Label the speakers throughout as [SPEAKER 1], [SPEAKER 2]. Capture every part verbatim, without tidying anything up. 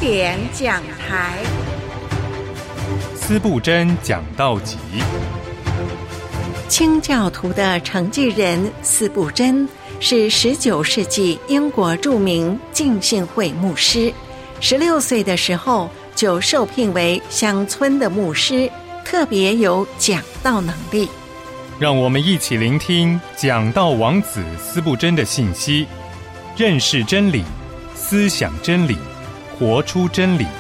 [SPEAKER 1] 典讲台，
[SPEAKER 2] 司布真讲道集。
[SPEAKER 1] 清教徒的承继人司布真是十九世纪英国著名浸信会牧师，十六岁的时候就受聘为乡村的牧师，特别有讲道能力。
[SPEAKER 2] 让我们一起聆听讲道王子司布真的信息，认识真理，思想真理，活出真理。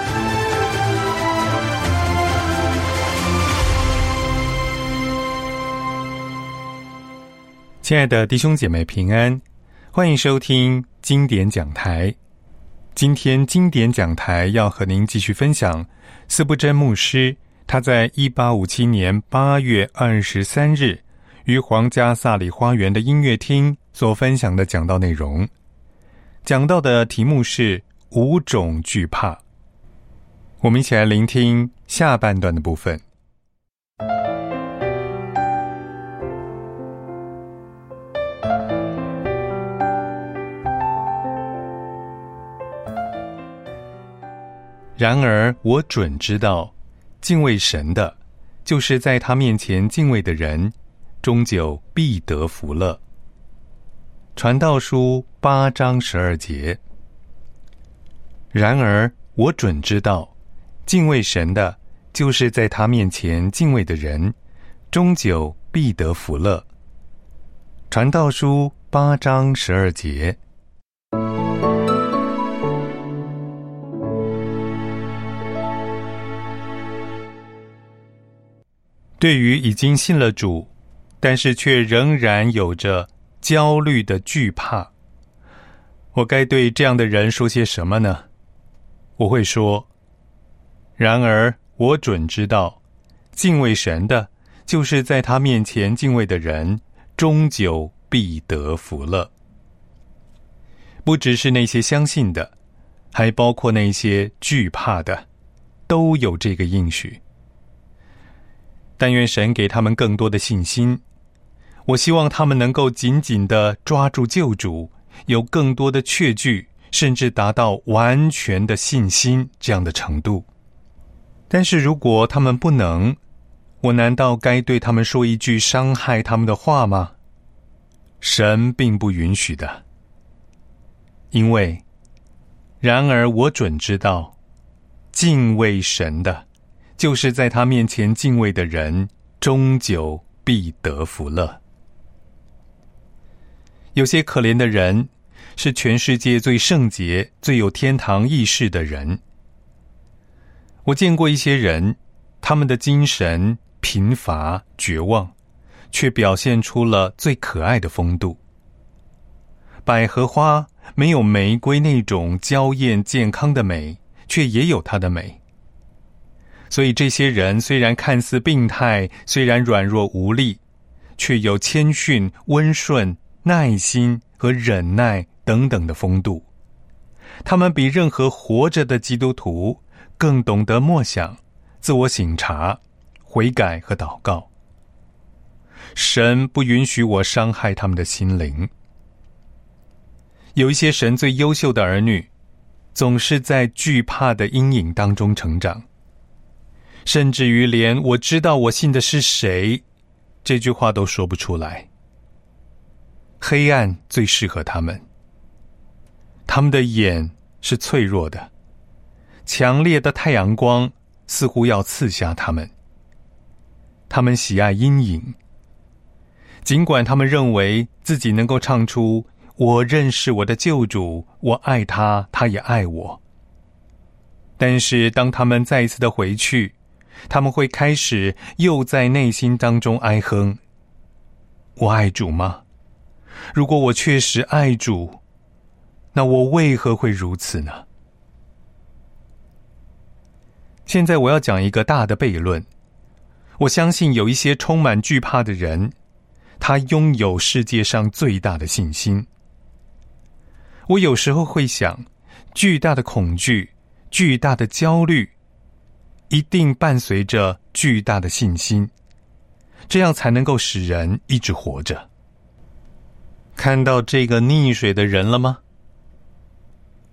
[SPEAKER 2] 亲爱的弟兄姐妹平安，欢迎收听经典讲台。今天经典讲台要和您继续分享司布真牧师他在一八五七年八月二十三日于皇家萨里花园的音乐厅所分享的讲道内容。讲道的题目是五种惧怕。我们一起来聆听下半段的部分。然而我准知道，敬畏神的，就是在他面前敬畏的人，终究必得福乐。传道书八章十二节。然而我准知道，敬畏神的，就是在他面前敬畏的人，终究必得福乐。传道书八章十二节。对于已经信了主，但是却仍然有着焦虑的惧怕，我该对这样的人说些什么呢？我会说，然而我准知道，敬畏神的，就是在他面前敬畏的人，终究必得福乐。不只是那些相信的，还包括那些惧怕的，都有这个应许。但愿神给他们更多的信心，我希望他们能够紧紧地抓住救主，有更多的确据，甚至达到完全的信心这样的程度。但是如果他们不能，我难道该对他们说一句伤害他们的话吗？神并不允许的。因为然而我准知道，敬畏神的，就是在他面前敬畏的人，终究必得福乐。有些可怜的人，是全世界最圣洁、最有天堂意识的人。我见过一些人，他们的精神贫乏、绝望，却表现出了最可爱的风度。百合花没有玫瑰那种娇艳健康的美，却也有它的美。所以这些人虽然看似病态，虽然软弱无力，却有谦逊、温顺、耐心和忍耐等等的风度。他们比任何活着的基督徒更懂得默想、自我省察、悔改和祷告。神不允许我伤害他们的心灵。有一些神最优秀的儿女，总是在惧怕的阴影当中成长，甚至于连我知道我信的是谁这句话都说不出来。黑暗最适合他们，他们的眼是脆弱的，强烈的太阳光似乎要刺瞎他们。他们喜爱阴影，尽管他们认为自己能够唱出我认识我的救主，我爱他，他也爱我。但是当他们再一次的回去，他们会开始又在内心当中哀哼，我爱主吗？如果我确实爱主，那我为何会如此呢？现在我要讲一个大的悖论。我相信有一些充满惧怕的人，他拥有世界上最大的信心。我有时候会想，巨大的恐惧、巨大的焦虑，一定伴随着巨大的信心，这样才能够使人一直活着。看到这个溺水的人了吗？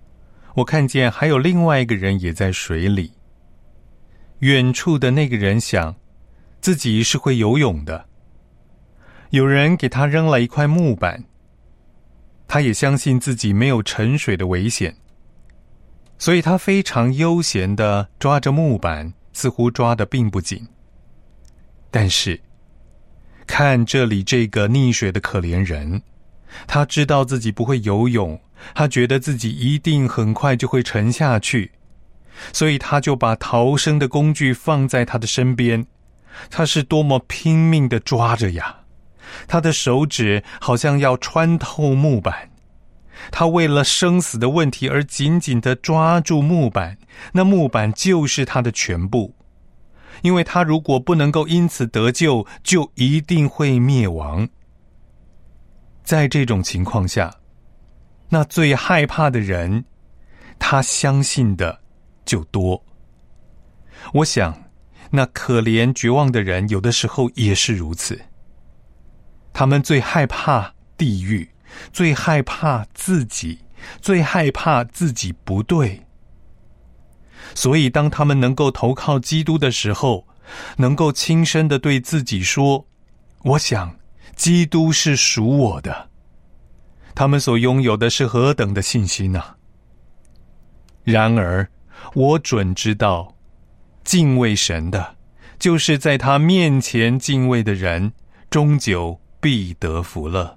[SPEAKER 2] 我看见还有另外一个人也在水里。远处的那个人想，自己是会游泳的。有人给他扔了一块木板，他也相信自己没有沉水的危险，所以他非常悠闲地抓着木板，似乎抓得并不紧。但是，看这里这个溺水的可怜人，他知道自己不会游泳，他觉得自己一定很快就会沉下去，所以他就把逃生的工具放在他的身边。他是多么拼命地抓着呀！他的手指好像要穿透木板，他为了生死的问题而紧紧地抓住木板，那木板就是他的全部。因为他如果不能够因此得救，就一定会灭亡。在这种情况下，那最害怕的人，他相信的就多。我想，那可怜绝望的人有的时候也是如此。他们最害怕地狱，最害怕自己，最害怕自己不对。所以当他们能够投靠基督的时候，能够轻声地对自己说，我想基督是属我的，他们所拥有的是何等的信心啊！然而我准知道，敬畏神的，就是在他面前敬畏的人，终究必得福乐。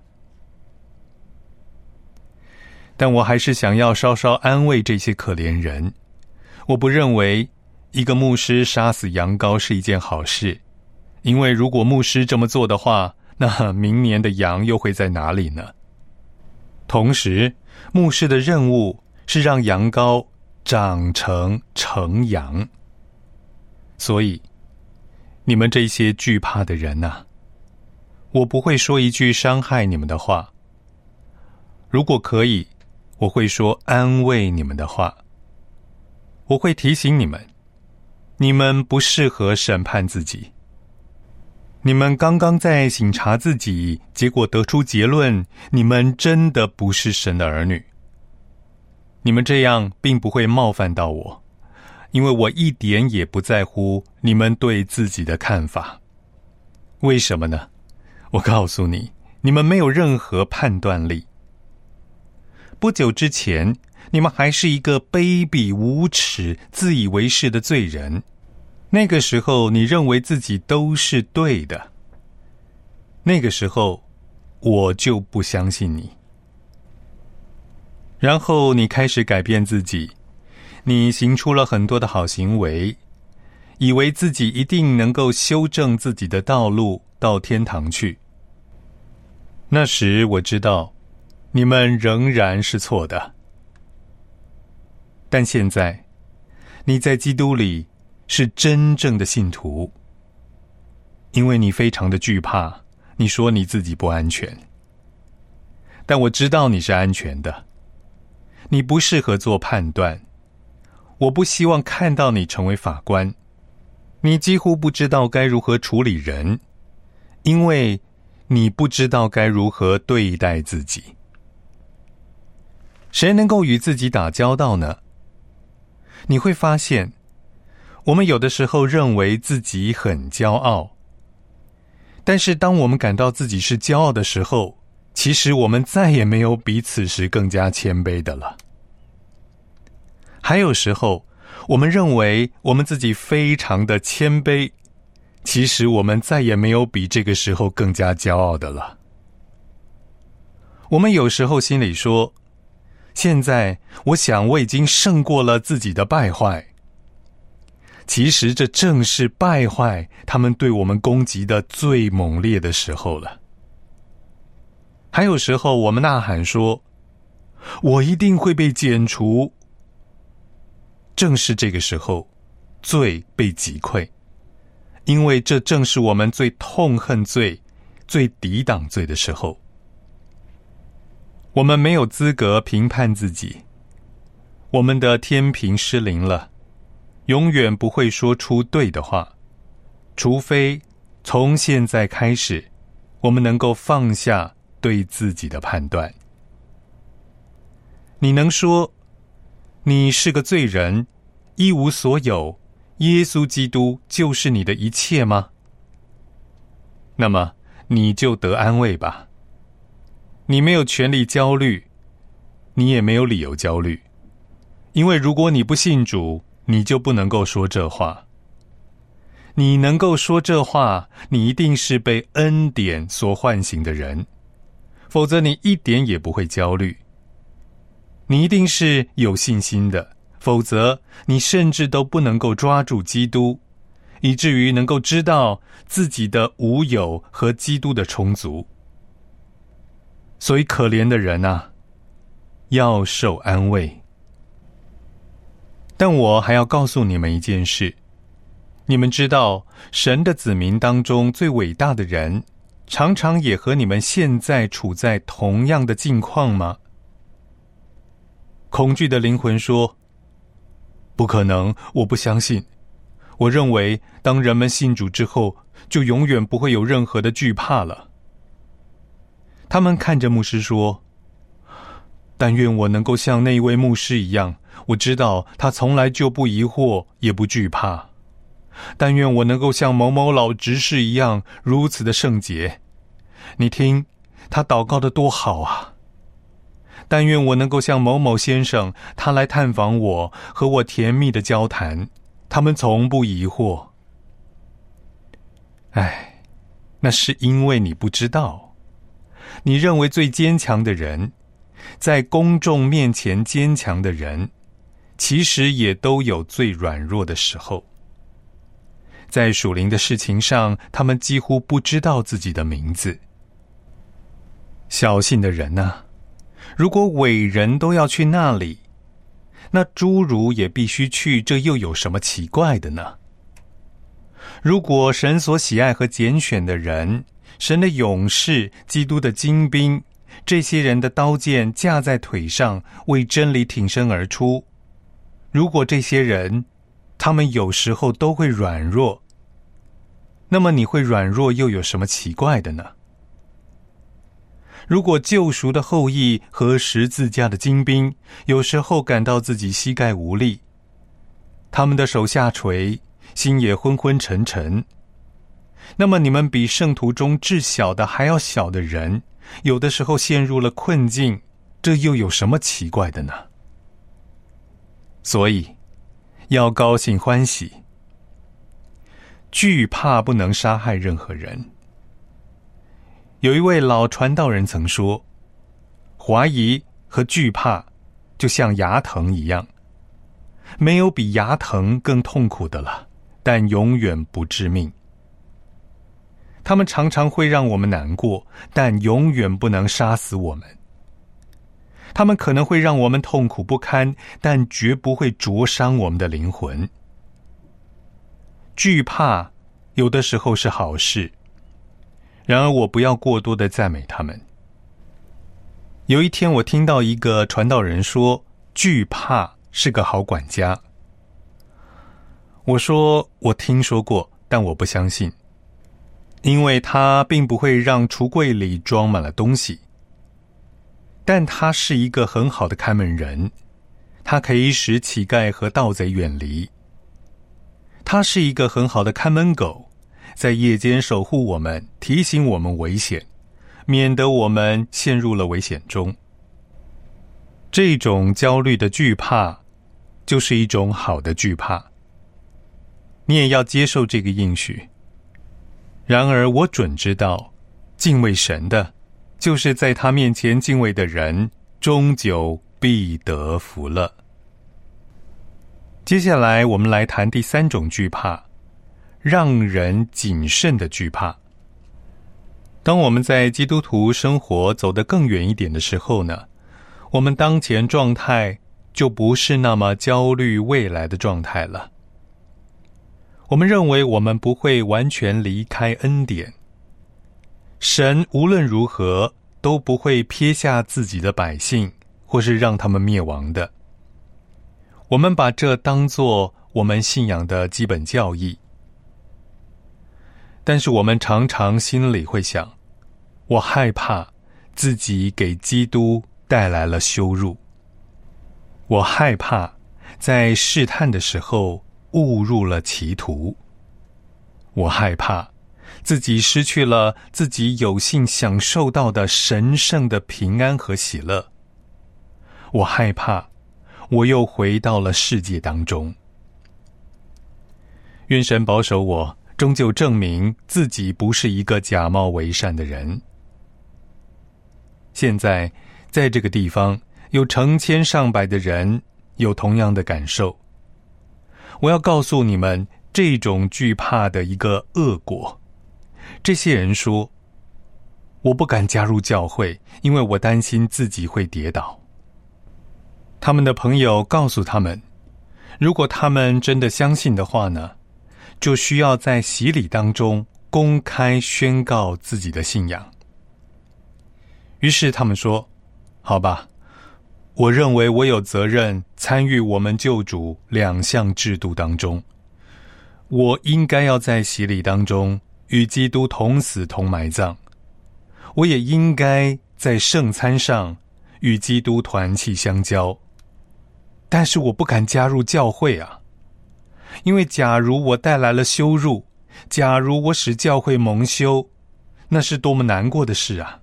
[SPEAKER 2] 但我还是想要稍稍安慰这些可怜人。我不认为一个牧师杀死羊羔是一件好事，因为如果牧师这么做的话，那明年的羊又会在哪里呢？同时，牧师的任务是让羊羔长成成羊。所以，你们这些惧怕的人啊，我不会说一句伤害你们的话。如果可以，我会说安慰你们的话。我会提醒你们，你们不适合审判自己。你们刚刚在省察自己，结果得出结论，你们真的不是神的儿女。你们这样并不会冒犯到我，因为我一点也不在乎你们对自己的看法。为什么呢？我告诉你，你们没有任何判断力。不久之前，你们还是一个卑鄙无耻、自以为是的罪人。那个时候，你认为自己都是对的。那个时候，我就不相信你。然后你开始改变自己，你行出了很多的好行为，以为自己一定能够修正自己的道路到天堂去。那时我知道，你们仍然是错的。但现在，你在基督里是真正的信徒，因为你非常的惧怕，你说你自己不安全。但我知道你是安全的，你不适合做判断。我不希望看到你成为法官，你几乎不知道该如何处理人，因为你不知道该如何对待自己。谁能够与自己打交道呢？你会发现，我们有的时候认为自己很骄傲，但是当我们感到自己是骄傲的时候，其实我们再也没有比此时更加谦卑的了。还有时候，我们认为我们自己非常的谦卑，其实我们再也没有比这个时候更加骄傲的了。我们有时候心里说，现在我想我已经胜过了自己的败坏。其实这正是败坏他们对我们攻击的最猛烈的时候了。还有时候我们呐喊说，我一定会被剪除。正是这个时候，罪被击溃，因为这正是我们最痛恨罪、最抵挡罪的时候。我们没有资格评判自己，我们的天平失灵了，永远不会说出对的话，除非从现在开始，我们能够放下对自己的判断。你能说， 你是个罪人，一无所有，耶稣基督就是你的一切吗？那么你就得安慰吧。你没有权利焦虑，你也没有理由焦虑，因为如果你不信主，你就不能够说这话。你能够说这话，你一定是被恩典所唤醒的人，否则你一点也不会焦虑。你一定是有信心的，否则你甚至都不能够抓住基督，以至于能够知道自己的无有和基督的充足。所以可怜的人啊，要受安慰。但我还要告诉你们一件事，你们知道神的子民当中最伟大的人，常常也和你们现在处在同样的境况吗？恐惧的灵魂说，不可能，我不相信。我认为当人们信主之后，就永远不会有任何的惧怕了。他们看着牧师说，但愿我能够像那一位牧师一样，我知道他从来就不疑惑也不惧怕。但愿我能够像某某老执事一样如此的圣洁。你听他祷告的多好啊。但愿我能够像某某先生，他来探访我，和我甜蜜的交谈，他们从不疑惑。唉，那是因为你不知道，你认为最坚强的人，在公众面前坚强的人，其实也都有最软弱的时候。在属灵的事情上，他们几乎不知道自己的名字。小信的人啊，如果伟人都要去那里，那侏儒也必须去，这又有什么奇怪的呢？如果神所喜爱和拣选的人，神的勇士，基督的精兵，这些人的刀剑架在腿上，为真理挺身而出，如果这些人，他们有时候都会软弱，那么你会软弱又有什么奇怪的呢？如果救赎的后裔和十字架的精兵有时候感到自己膝盖无力，他们的手下垂，心也昏昏沉沉，那么你们比圣徒中至小的还要小的人，有的时候陷入了困境，这又有什么奇怪的呢？所以要高兴欢喜。惧怕不能杀害任何人。有一位老传道人曾说，怀疑和惧怕就像牙疼一样，没有比牙疼更痛苦的了，但永远不致命。他们常常会让我们难过，但永远不能杀死我们。他们可能会让我们痛苦不堪，但绝不会灼伤我们的灵魂。惧怕有的时候是好事，然而我不要过多的赞美他们。有一天我听到一个传道人说，惧怕是个好管家。我说我听说过，但我不相信，因为他并不会让橱柜里装满了东西。但他是一个很好的看门人，他可以使乞丐和盗贼远离。他是一个很好的看门狗，在夜间守护我们，提醒我们危险，免得我们陷入了危险中。这种焦虑的惧怕，就是一种好的惧怕。你也要接受这个应许。然而我准知道，敬畏神的，就是在他面前敬畏的人，终究必得福乐。接下来我们来谈第三种惧怕，让人谨慎的惧怕。当我们在基督徒生活走得更远一点的时候呢，我们当前状态就不是那么焦虑未来的状态了。我们认为我们不会完全离开恩典，神无论如何都不会撇下自己的百姓，或是让他们灭亡的。我们把这当作我们信仰的基本教义。但是我们常常心里会想，我害怕自己给基督带来了羞辱，我害怕在试探的时候误入了歧途。我害怕自己失去了自己有幸享受到的神圣的平安和喜乐。我害怕我又回到了世界当中。愿神保守我，终究证明自己不是一个假冒为善的人。现在在这个地方有成千上百的人有同样的感受。我要告诉你们这种惧怕的一个恶果。这些人说，我不敢加入教会，因为我担心自己会跌倒。他们的朋友告诉他们，如果他们真的相信的话呢，就需要在洗礼当中公开宣告自己的信仰。于是他们说，好吧，我认为我有责任参与我们救主两项制度当中，我应该要在洗礼当中与基督同死同埋葬，我也应该在圣餐上与基督团契相交。但是我不敢加入教会啊，因为假如我带来了羞辱，假如我使教会蒙羞，那是多么难过的事啊。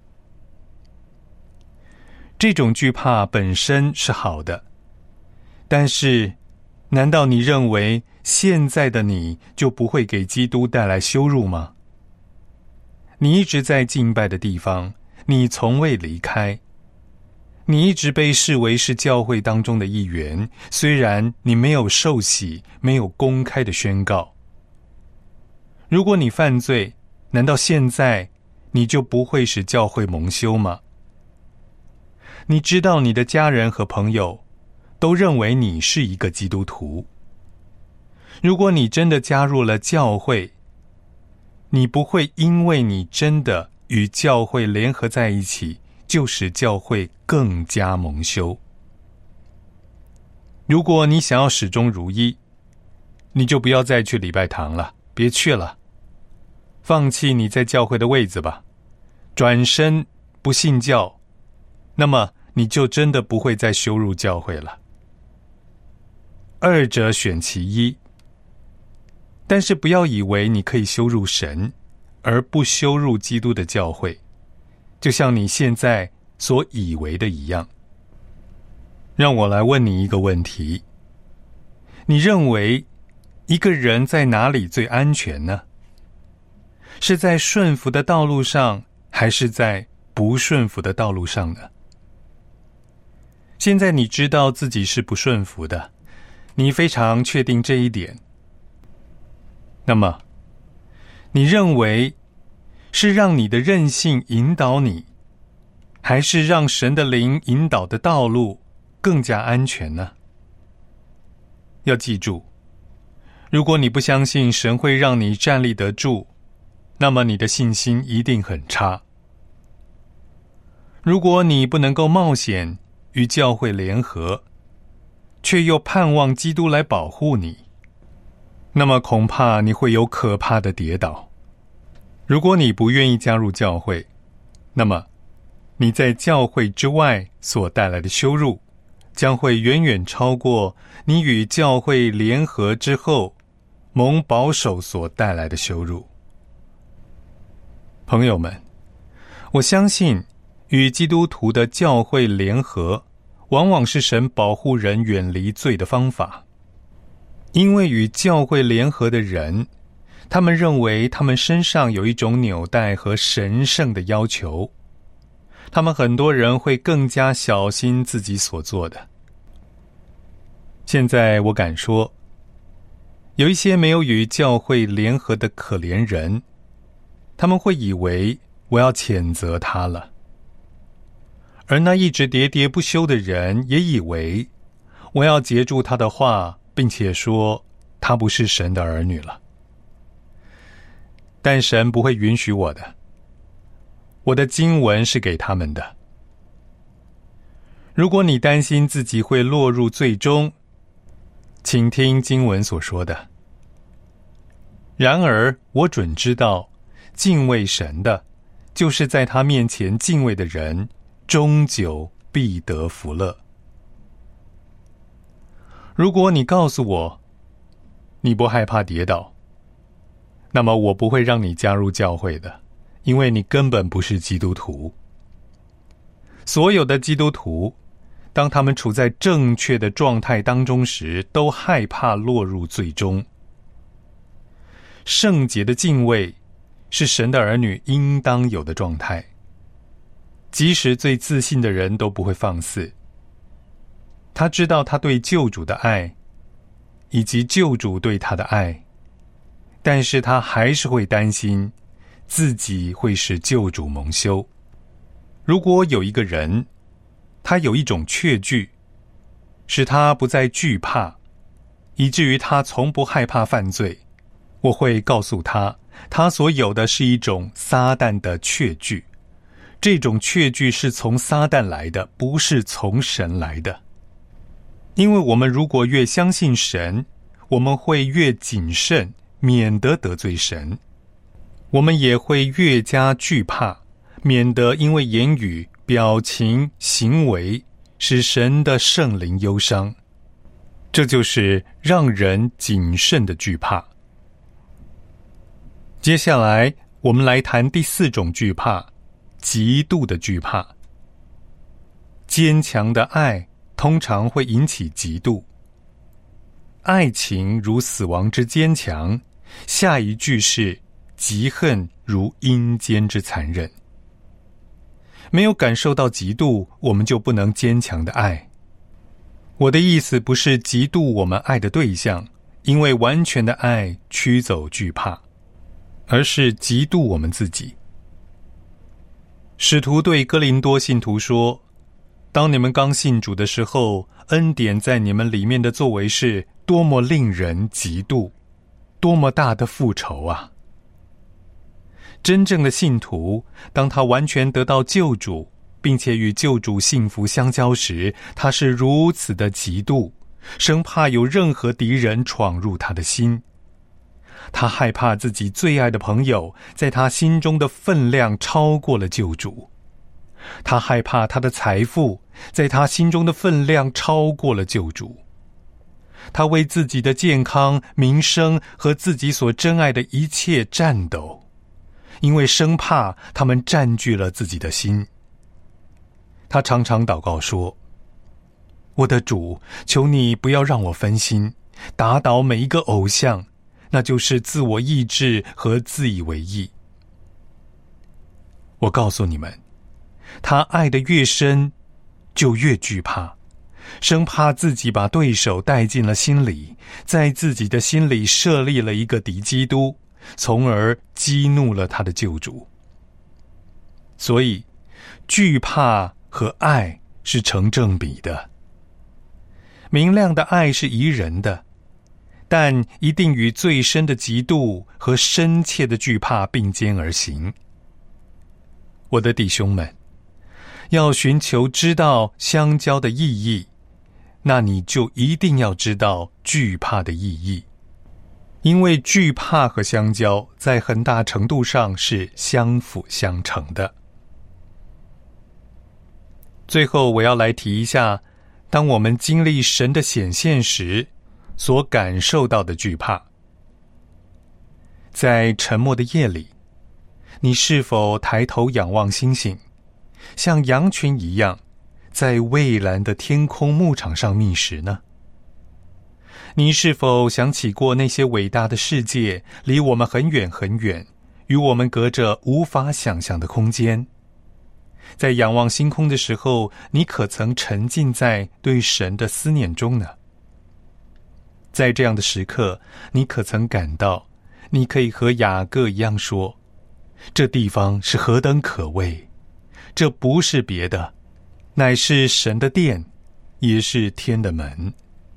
[SPEAKER 2] 这种惧怕本身是好的，但是难道你认为现在的你就不会给基督带来羞辱吗？你一直在敬拜的地方，你从未离开，你一直被视为是教会当中的一员，虽然你没有受洗，没有公开的宣告。如果你犯罪，难道现在你就不会使教会蒙羞吗？你知道你的家人和朋友都认为你是一个基督徒。如果你真的加入了教会，你不会因为你真的与教会联合在一起，就使教会更加蒙羞。如果你想要始终如一，你就不要再去礼拜堂了，别去了，放弃你在教会的位子吧，转身不信教，那么你就真的不会再羞辱教会了。二者选其一，但是不要以为你可以羞辱神，而不羞辱基督的教会，就像你现在所以为的一样。让我来问你一个问题，你认为一个人在哪里最安全呢？是在顺服的道路上，还是在不顺服的道路上呢？现在你知道自己是不顺服的，你非常确定这一点。那么，你认为是让你的任性引导你，还是让神的灵引导的道路更加安全呢？要记住，如果你不相信神会让你站立得住，那么你的信心一定很差。如果你不能够冒险与教会联合，却又盼望基督来保护你，那么恐怕你会有可怕的跌倒。如果你不愿意加入教会，那么你在教会之外所带来的羞辱，将会远远超过你与教会联合之后蒙保守所带来的羞辱。朋友们，我相信与基督徒的教会联合，往往是神保护人远离罪的方法。因为与教会联合的人，他们认为他们身上有一种纽带和神圣的要求，他们很多人会更加小心自己所做的。现在我敢说，有一些没有与教会联合的可怜人，他们会以为我要谴责他了，而那一直喋喋不休的人也以为我要截住他的话，并且说他不是神的儿女了。但神不会允许我的，我的经文是给他们的。如果你担心自己会落入罪中，请听经文所说的。然而我准知道，敬畏神的，就是在他面前敬畏的人，终久必得福乐。 如果你告诉我你不害怕跌倒，那么我不会让你加入教会的，因为你根本不是基督徒。所有的基督徒，当他们处在正确的状态当中时，都害怕落入罪中。圣洁的敬畏是神的儿女应当有的状态，即使最自信的人都不会放肆。他知道他对救主的爱，以及救主对他的爱，但是他还是会担心自己会使救主蒙羞。如果有一个人，他有一种确据，使他不再惧怕，以至于他从不害怕犯罪，我会告诉他，他所有的是一种撒旦的确据。这种确据是从撒旦来的，不是从神来的。因为我们如果越相信神，我们会越谨慎，免得得罪神。我们也会越加惧怕，免得因为言语、表情、行为使神的圣灵忧伤。这就是让人谨慎的惧怕。接下来我们来谈第四种惧怕，极度的惧怕。坚强的爱通常会引起嫉妒。爱情如死亡之坚强，下一句是嫉恨如阴间之残忍。没有感受到嫉妒，我们就不能坚强的爱。我的意思不是嫉妒我们爱的对象，因为完全的爱驱走惧怕，而是嫉妒我们自己。使徒对哥林多信徒说，当你们刚信主的时候，恩典在你们里面的作为是多么令人嫉妒，多么大的复仇啊！真正的信徒，当他完全得到救主，并且与救主幸福相交时，他是如此的嫉妒，生怕有任何敌人闯入他的心。他害怕自己最爱的朋友在他心中的分量超过了救主，他害怕他的财富在他心中的分量超过了救主，他为自己的健康、名声和自己所珍爱的一切战斗，因为生怕他们占据了自己的心。他常常祷告说，我的主，求你不要让我分心，打倒每一个偶像，那就是自我意志和自以为意。我告诉你们，他爱得越深，就越惧怕，生怕自己把对手带进了心里，在自己的心里设立了一个敌基督，从而激怒了他的救主。所以，惧怕和爱是成正比的。明亮的爱是宜人的，但一定与最深的嫉妒和深切的惧怕并肩而行。我的弟兄们，要寻求知道相交的意义，那你就一定要知道惧怕的意义。因为惧怕和相交在很大程度上是相辅相成的。最后我要来提一下，当我们经历神的显现时所感受到的惧怕。在沉默的夜里，你是否抬头仰望星星，像羊群一样在蔚蓝的天空牧场上觅食呢？你是否想起过那些伟大的世界离我们很远很远，与我们隔着无法想象的空间？在仰望星空的时候，你可曾沉浸在对神的思念中呢？在这样的时刻，你可曾感到你可以和雅各一样说，这地方是何等可畏，这不是别的，乃是神的殿，也是天的门。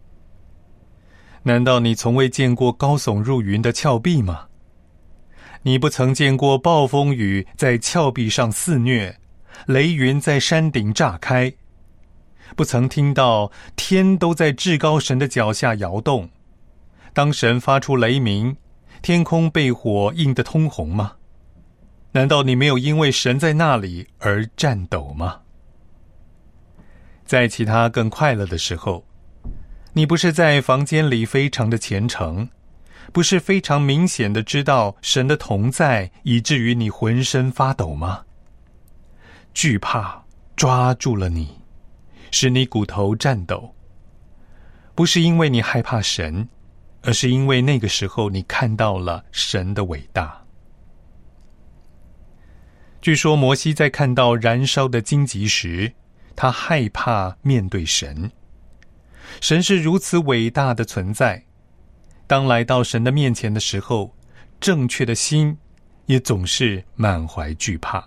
[SPEAKER 2] 难道你从未见过高耸入云的峭壁吗？你不曾见过暴风雨在峭壁上肆虐，雷云在山顶炸开，不曾听到天都在至高神的脚下摇动，当神发出雷鸣，天空被火映得通红吗？难道你没有因为神在那里而颤抖吗？在其他更快乐的时候， 你不是在房间里非常的虔诚，不是非常明显的知道神的同在，以至于你浑身发抖吗？惧怕抓住了你，使你骨头颤抖，不是因为你害怕神，而是因为那个时候你看到了神的伟大。据说摩西在看到燃烧的荆棘时，他害怕面对神。神是如此伟大的存在，当来到神的面前的时候，正确的心也总是满怀惧怕。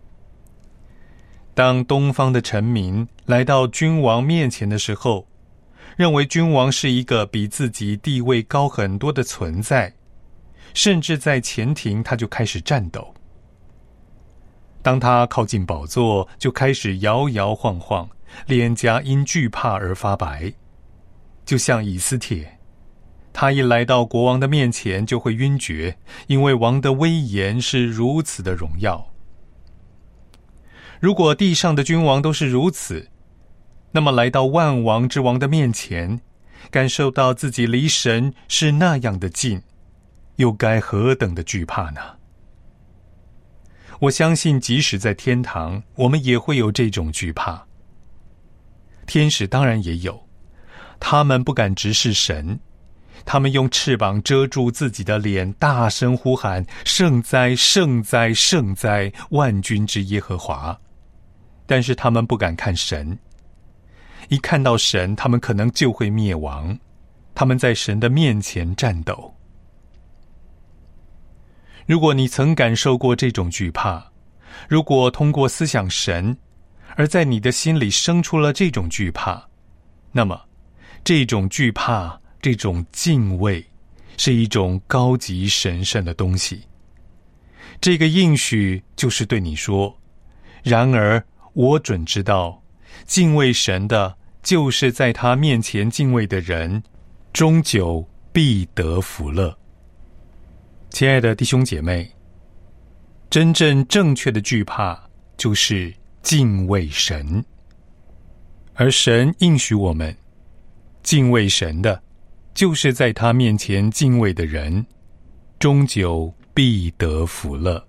[SPEAKER 2] 当东方的臣民来到君王面前的时候，认为君王是一个比自己地位高很多的存在，甚至在前庭他就开始颤抖。当他靠近宝座，就开始摇摇晃晃，脸颊因惧怕而发白，就像以斯帖，他一来到国王的面前就会晕厥，因为王的威严是如此的荣耀。如果地上的君王都是如此，那么来到万王之王的面前，感受到自己离神是那样的近，又该何等的惧怕呢？我相信即使在天堂，我们也会有这种惧怕。天使当然也有，他们不敢直视神，他们用翅膀遮住自己的脸，大声呼喊：圣哉，圣哉，圣哉，万军之耶和华。但是他们不敢看神，一看到神，他们可能就会灭亡，他们在神的面前战斗。如果你曾感受过这种惧怕，如果通过思想神，而在你的心里生出了这种惧怕，那么这种惧怕，这种敬畏，是一种高级神圣的东西。这个应许就是对你说，然而我准知道，敬畏神的，就是在他面前敬畏的人，终究必得福乐。亲爱的弟兄姐妹，真正正确的惧怕就是敬畏神，而神应许我们，敬畏神的，就是在他面前敬畏的人，终究必得福乐。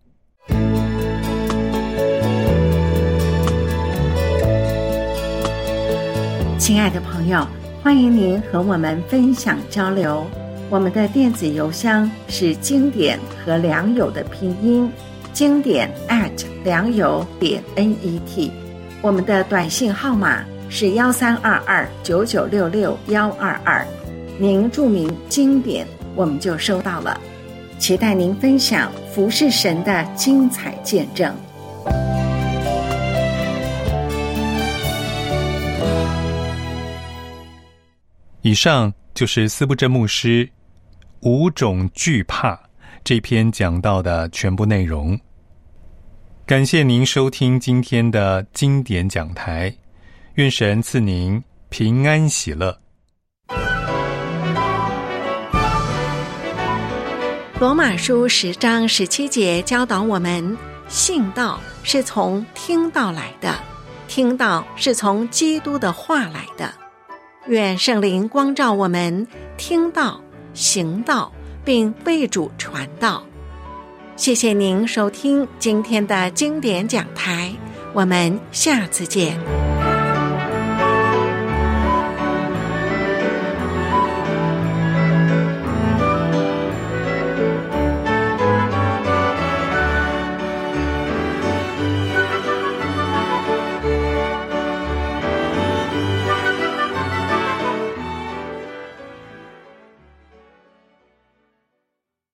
[SPEAKER 1] 亲爱的朋友，欢迎您和我们分享交流。我们的电子邮箱是经典和良友的拼音，经典 at 良友点 net。我们的短信号码是幺三二二九九六六幺二二，您注明经典，我们就收到了。期待您分享服侍神的精彩见证。
[SPEAKER 2] 以上就是司布真牧师五种惧怕这篇讲到的全部内容。感谢您收听今天的经典讲台，愿神赐您平安喜乐。
[SPEAKER 1] 罗马书十章十七节教导我们，信道是从听道来的，听道是从基督的话来的。愿圣灵光照我们，听道、行道，并为主传道。谢谢您收听今天的经典讲台，我们下次见。